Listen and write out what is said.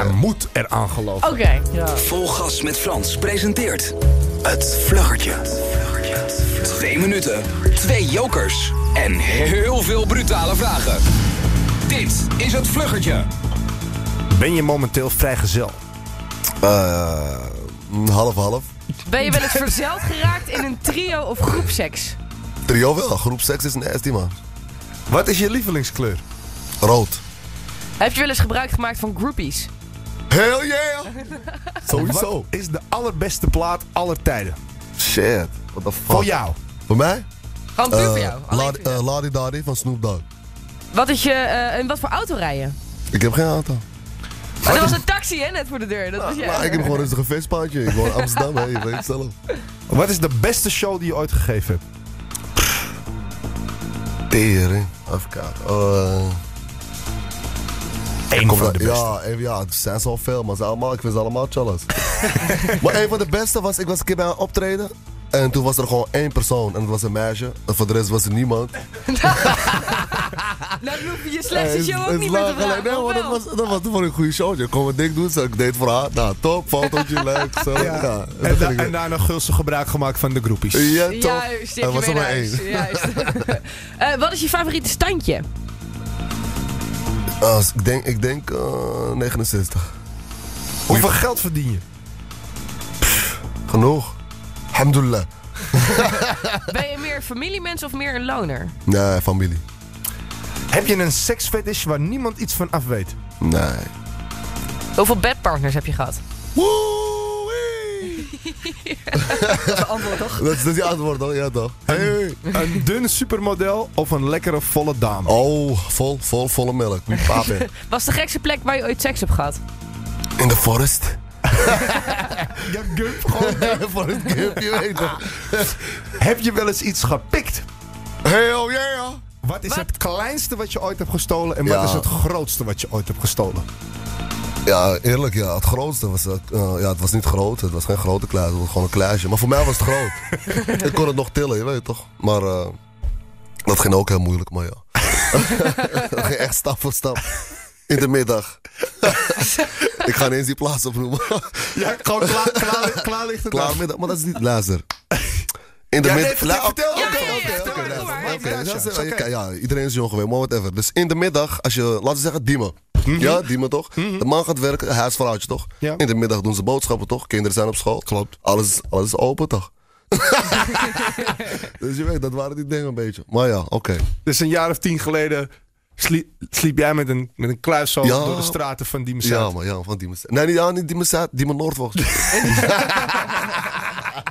Hij moet eraan geloven. Oké. Ja. Vol gas met Frans presenteert het Vluggertje. 2 minuten, 2 jokers en heel veel brutale vragen. Dit is het Vluggertje. Ben je momenteel vrijgezel? Half. Ben je wel eens verzeild geraakt in een trio of groepseks? Trio wel, groepseks is nasty, man. Wat is je lievelingskleur? Rood. Heb je wel eens gebruik gemaakt van groupies? Hell yeah! Sowieso. Wat is de allerbeste plaat aller tijden? Shit, what the fuck. Voor jou. Voor mij? Gewoon puur voor jou. Alleen voor jou. Ladi Dadi van Snoop Dogg. Wat is je, en wat voor auto rijden? Ik heb geen auto. Oh, dat was een taxi, hè, net voor de deur. Dat was jij. Maar ik heb gewoon rustig een Vespaantje. Ik woon in Amsterdam, hè. Je weet het zelf. Wat is de beste show die je ooit gegeven hebt? Tering. Even kijken. Eén van de beste. Ja, het zijn zo veel, maar ik vind ze allemaal challenge. Maar een van de beste was, ik was een keer bij een optreden. En toen was er gewoon 1 persoon en dat was een meisje. En voor de rest was er niemand. Nou hoef je je slechtste show ook niet meer te vragen. Nee, maar dat was toen voor een goede show. Ik kon mijn ding doen, dus ik deed het voor haar. Nou, top, fotootje, leuk. Zo. Ja. En daarna gulzig gebruik gemaakt van de groepies. Ja, top. Juist, je was er maar 1. Juist. Wat is je favoriete standje? Ik denk 69. Hoeveel geld verdien je? Genoeg. Alhamdulillah. Ben je meer een familiemens of meer een loner? Nee, familie. Heb je een seksfetish waar niemand iets van af weet? Nee. Hoeveel bedpartners heb je gehad? Woe-wee. Dat is een antwoord, toch? Dat is die antwoord, toch? Ja, toch? Hey. Een dun supermodel of een lekkere volle dame? Oh, volle melk. Wie papen. Wat is de gekste plek waar je ooit seks hebt gehad? In de forest. Ja, gup, gewoon. Forest Gump, je weet toch? Heb je wel eens iets gepikt? Hell yeah. Wat is het kleinste wat je ooit hebt gestolen en wat is het grootste wat je ooit hebt gestolen? Ja, eerlijk, ja. Het grootste was... het was niet groot. Het was geen grote kluis. Het was gewoon een kluisje. Maar voor mij was het groot. Ik kon het nog tillen, je weet toch? Maar dat ging ook heel moeilijk, maar ja. Dat ging echt stap voor stap. In de middag. Ik ga ineens die plaats opnoemen. Ja, gewoon klaar ligt het Klaar middag, maar dat is niet... Luister. In de Ja, middag... nee, vertel. Oké, ja, iedereen is jong geweest, maar whatever. Dus in de middag, als je... Laten we zeggen, Diemen. Ja, Diemen toch? De man gaat werken, huisvrouwtje toch? Ja. In de middag doen ze boodschappen toch? Kinderen zijn op school. Klopt. Alles is open toch? Dus je weet, dat waren die dingen een beetje. Maar ja, oké. Dus een jaar of 10 geleden sliep jij met een kluis zo door de straten van Diemen-Zuid. Ja, van Diemen. Nee, niet Diemen-Zuid, Diemen-Noord volgens mij.